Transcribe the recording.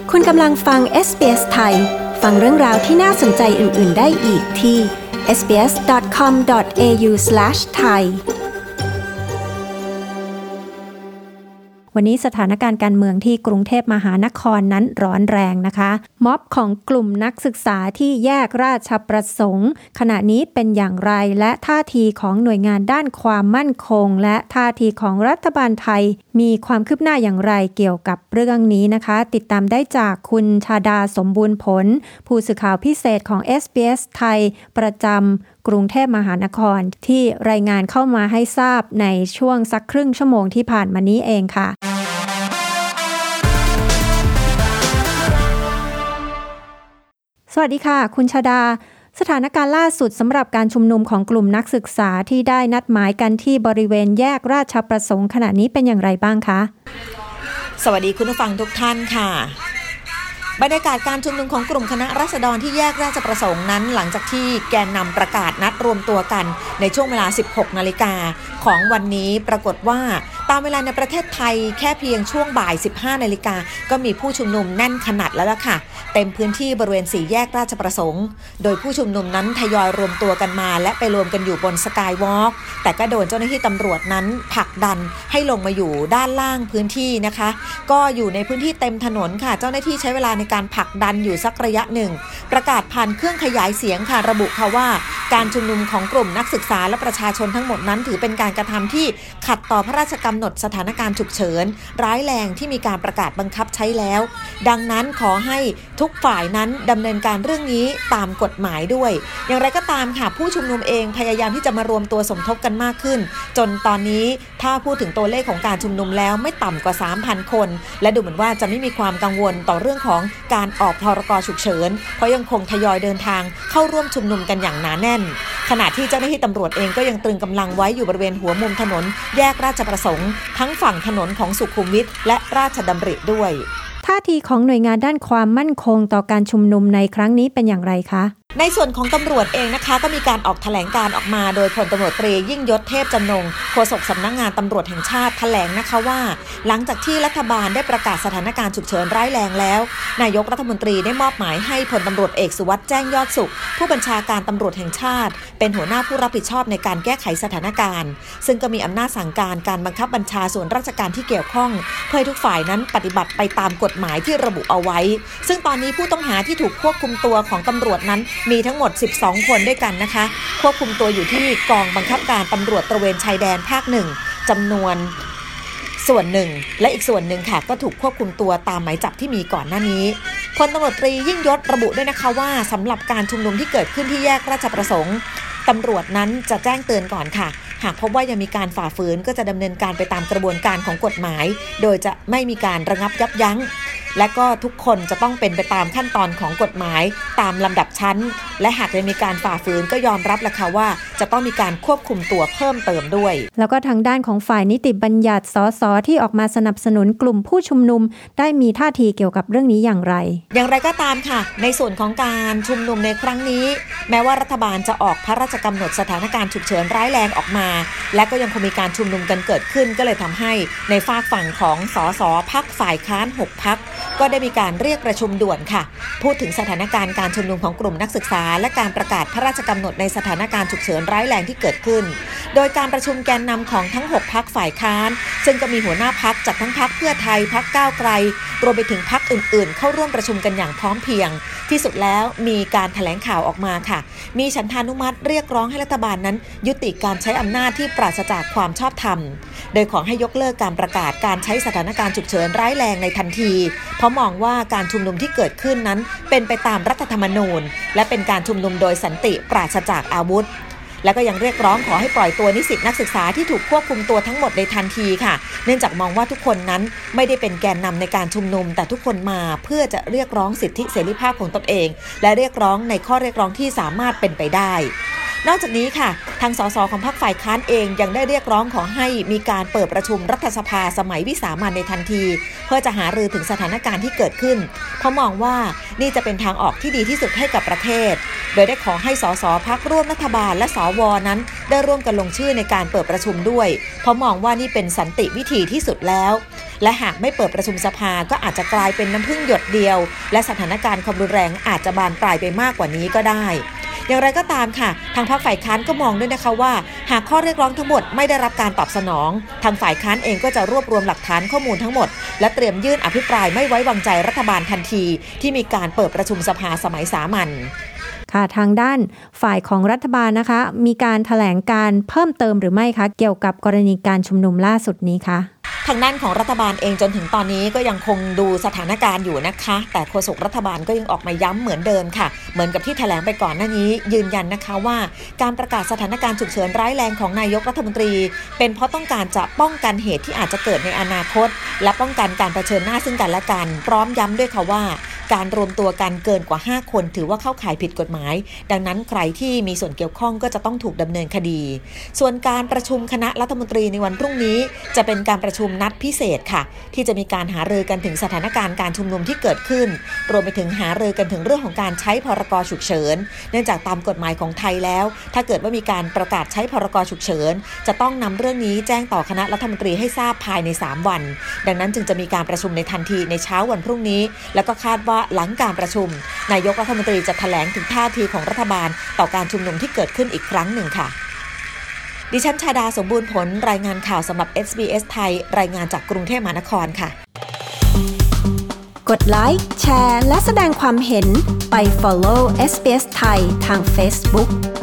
คุณกำลังฟัง SBS ไทยฟังเรื่องราวที่น่าสนใจอื่นๆได้อีกที่ sbs.com.au/thaiวันนี้สถานการณ์การเมืองที่กรุงเทพมหานครนั้นร้อนแรงนะคะม็อบของกลุ่มนักศึกษาที่แยกราชประสงค์ขณะนี้เป็นอย่างไรและท่าทีของหน่วยงานด้านความมั่นคงและท่าทีของรัฐบาลไทยมีความคืบหน้าอย่างไรเกี่ยวกับเรื่องนี้นะคะติดตามได้จากคุณชาดาสมบูรณ์ผลผู้สื่อข่าวพิเศษของ SBS ไทยประจำกรุงเทพมหานครที่รายงานเข้ามาให้ทราบในช่วงสักครึ่งชั่วโมงที่ผ่านมานี้เองค่ะสวัสดีค่ะคุณชาดาสถานการณ์ล่าสุดสำหรับการชุมนุมของกลุ่มนักศึกษาที่ได้นัดหมายกันที่บริเวณแยกราชประสงค์ขณะนี้เป็นอย่างไรบ้างคะสวัสดีคุณผู้ฟังทุกท่านค่ะบรรยากาศการชุมนุมของกลุ่มคณะราษฎรที่แยกราชประสงค์นั้นหลังจากที่แกนนำประกาศนัดรวมตัวกันในช่วงเวลา 16 นาฬิกาของวันนี้ปรากฏว่าตามเวลาในประเทศไทยแค่เพียงช่วงบ่าย 15 นาฬิกาก็มีผู้ชุมนุมแน่นขนาดแล้วล่ะค่ะเต็มพื้นที่บริเวณ4แยกราชประสงค์โดยผู้ชุมนุมนั้นทยอยรวมตัวกันมาและไปรวมกันอยู่บนสกายวอล์กแต่ก็โดนเจ้าหน้าที่ตำรวจนั้นผลักดันให้ลงมาอยู่ด้านล่างพื้นที่นะคะก็อยู่ในพื้นที่เต็มถนนค่ะเจ้าหน้าที่ใช้เวลาในการผลักดันอยู่สักระยะหนึ่งประกาศผ่านเครื่องขยายเสียงค่ะระบุค่ะว่าการชุมนุมของกลุ่มนักศึกษาและประชาชนทั้งหมดนั้นถือเป็นการกระทำที่ขัดต่อพระราชกำหนดสถานการณ์ฉุกเฉินร้ายแรงที่มีการประกาศบังคับใช้แล้วดังนั้นขอให้ทุกฝ่ายนั้นดำเนินการเรื่องนี้ตามกฎหมายด้วยอย่างไรก็ตามค่ะผู้ชุมนุมเองพยายามที่จะมารวมตัวสมทบกันมากขึ้นจนตอนนี้ถ้าพูดถึงตัวเลขของการชุมนุมแล้วไม่ต่ำกว่า 3,000 คนและดูเหมือนว่าจะไม่มีความกังวลต่อเรื่องของการออกพรก.ฉุกเฉินเพราะยังคงทยอยเดินทางเข้าร่วมชุมนุมกันอย่างหนาแน่นขณะที่เจ้าหน้าที่ตำรวจเองก็ยังตรึงกำลังไว้อยู่บริเวณหัวมุมถนนแยกราชประสงค์ทั้งฝั่งถนนของสุขุมวิทและราชดำริด้วยท่าทีของหน่วยงานด้านความมั่นคงต่อการชุมนุมในครั้งนี้เป็นอย่างไรคะในส่วนของตำรวจเองนะคะก็มีการออกแถลงการออกมาโดยพลตำรวจตรียิ่งยศเทพจำนงโฆษกสำนักงานตำรวจแห่งชาติแถลงนะคะว่าหลังจากที่รัฐบาลได้ประกาศสถานการณ์ฉุกเฉินร้ายแรงแล้วนายกรัฐมนตรีได้มอบหมายให้พลตำรวจเอกสุวัสด์แจ้งยอดสุขผู้บัญชาการตำรวจแห่งชาติเป็นหัวหน้าผู้รับผิดชอบในการแก้ไขสถานการณ์ซึ่งก็มีอำนาจสั่งการการบังคับบัญชาส่วนราชการที่เกี่ยวข้องเพื่อให้ทุกฝ่ายนั้นปฏิบัติไปตามกฎหมายที่ระบุเอาไว้ซึ่งตอนนี้ผู้ต้องหาที่ถูกควบคุมตัวของตำรวจนั้นมีทั้งหมด12 คนด้วยกันนะคะควบคุมตัวอยู่ที่กองบังคับการตำรวจตระเวนชายแดนภาค1จำนวนส่วนหนึ่งและอีกส่วนหนึ่งค่ะก็ถูกควบคุมตัวตามหมายจับที่มีก่อนหน้านี้พลตำรวจตรียิ่งยศระบุด้วยนะคะว่าสำหรับการชุมนุมที่เกิดขึ้นที่แยกราชประสงค์ตำรวจนั้นจะแจ้งเตือนก่อนค่ะหากพบว่ายังมีการฝ่าฝืนก็จะดำเนินการไปตามกระบวนการของกฎหมายโดยจะไม่มีการระงับยับยั้งและก็ทุกคนจะต้องเป็นไปตามขั้นตอนของกฎหมายตามลำดับชั้นและหากยังมีการฝ่าฝืนก็ยอมรับแล้วค่ะว่าจะต้องมีการควบคุมตัวเพิ่มเติมด้วยแล้วก็ทางด้านของฝ่ายนิติบัญญัติสสที่ออกมาสนับสนุนกลุ่มผู้ชุมนุมได้มีท่าทีเกี่ยวกับเรื่องนี้อย่างไรก็ตามค่ะในส่วนของการชุมนุมในครั้งนี้แม้ว่ารัฐบาลจะออกพระราชกำหนดสถานการณ์ฉุกเฉินร้ายแรงออกมาและก็ยังคงมีการชุมนุมกันเกิดขึ้นก็เลยทำให้ในฝากฝั่งของสสพรรคฝ่ายค้าน6พรรคก็ได้มีการเรียกประชุมด่วนค่ะพูดถึงสถานการณ์การชุมนุมของกลุ่มนักศึกษาและการประกาศพระราชกำหนดในสถานการณ์ฉุกเฉินร้ายแรงที่เกิดขึ้นโดยการประชุมแกนนำของทั้ง6พรรคฝ่ายค้านซึ่งก็มีหัวหน้าพรรคจากทั้งพรรคเพื่อไทยพรรคก้าวไกลรวมไปถึงพรรคอื่นๆเข้าร่วมประชุมกันอย่างพร้อมเพรียงที่สุดแล้วมีการแถลงข่าวออกมาค่ะมีฉันทานุมัติเรียกร้องให้รัฐบาลนั้นยุติการใช้อำนาจที่ปราศจากความชอบธรรมโดยขอให้ยกเลิกการประกาศการใช้สถานการณ์ฉุกเฉินร้ายแรงในทันทีเพราะมองว่าการชุมนุมที่เกิดขึ้นนั้นเป็นไปตามรัฐธรรมนูญและเป็นการชุมนุมโดยสันติปราศจากอาวุธและก็ยังเรียกร้องขอให้ปล่อยตัวนิสิตนักศึกษาที่ถูกควบคุมตัวทั้งหมดในทันทีค่ะเนื่องจากมองว่าทุกคนนั้นไม่ได้เป็นแกนนำในการชุมนุมแต่ทุกคนมาเพื่อจะเรียกร้องสิทธิเสรีภาพของตนเองและเรียกร้องในข้อเรียกร้องที่สามารถเป็นไปได้นอกจากนี้ค่ะทางสสของพรรคฝ่ายค้านเองยังได้เรียกร้องขอให้มีการเปิดประชุมรัฐสภาสมัยวิสามัญในทันทีเพื่อจะหารือถึงสถานการณ์ที่เกิดขึ้นเพราะมองว่านี่จะเป็นทางออกที่ดีที่สุดให้กับประเทศโดยได้ขอให้สสพรรคร่วมรัฐบาลและสวนั้นได้ร่วมกันลงชื่อในการเปิดประชุมด้วยเพราะมองว่านี่เป็นสันติวิธีที่สุดแล้วและหากไม่เปิดประชุมสภาก็อาจจะกลายเป็นน้ำพึ่งหยดเดียวและสถานการณ์ความรุนแรงอาจจะบานปลายไปมากกว่านี้ก็ได้อย่างไรก็ตามค่ะทางพรรคฝ่ายค้านก็มองด้วยนะคะว่าหากข้อเรียกร้องทั้งหมดไม่ได้รับการตอบสนองทางฝ่ายค้านเองก็จะรวบรวมหลักฐานข้อมูลทั้งหมดและเตรียมยื่นอภิปรายไม่ไว้วางใจรัฐบาลทันทีที่มีการเปิดประชุมสภาสมัยสามัญค่ะทางด้านฝ่ายของรัฐบาลนะคะมีการแถลงการเพิ่มเติมหรือไม่คะเกี่ยวกับกรณีการชุมนุมล่าสุดนี้คะทางด้านของรัฐบาลเองจนถึงตอนนี้ก็ยังคงดูสถานการณ์อยู่นะคะแต่โฆษกรัฐบาลก็ยังออกมาย้ำเหมือนเดิมค่ะเหมือนกับที่แถลงไปก่อนหน้านี้ยืนยันนะคะว่าการประกาศสถานการณ์ฉุกเฉินร้ายแรงของนายกรัฐมนตรีเป็นเพราะต้องการจะป้องกันเหตุที่อาจจะเกิดในอนาคตและป้องกันการเผชิญหน้าซึ่งกันและกันพร้อมย้ำด้วยค่ะว่าการรวมตัวกันเกินกว่า5คนถือว่าเข้าข่ายผิดกฎหมายดังนั้นใครที่มีส่วนเกี่ยวข้องก็จะต้องถูกดำเนินคดีส่วนการประชุมคณะรัฐมนตรีในวันพรุ่งนี้จะเป็นการประชุมนัดพิเศษค่ะที่จะมีการหารือกันถึงสถานการณ์การชุมนุมที่เกิดขึ้นรวมไปถึงหารือกันถึงเรื่องของการใช้พรก.ฉุกเฉินเนื่องจากตามกฎหมายของไทยแล้วถ้าเกิดว่ามีการประกาศใช้พรก.ฉุกเฉินจะต้องนำเรื่องนี้แจ้งต่อคณะรัฐมนตรีให้ทราบภายใน3วันดังนั้นจึงจะมีการประชุมในทันทีในเช้าวันพรุ่งนี้แล้วก็คาดว่าหลังการประชุมนายกรัฐมนตรีจะแถลงถึงท่าทีของรัฐบาลต่อการชุมนุมที่เกิดขึ้นอีกครั้งหนึ่งค่ะดิฉันชาดาสมบูรณ์ผลรายงานข่าวสำหรับ SBS ไทยรายงานจากกรุงเทพมหานครค่ะกดไลค์แชร์และแสดงความเห็นไป follow SBS ไทยทาง Facebook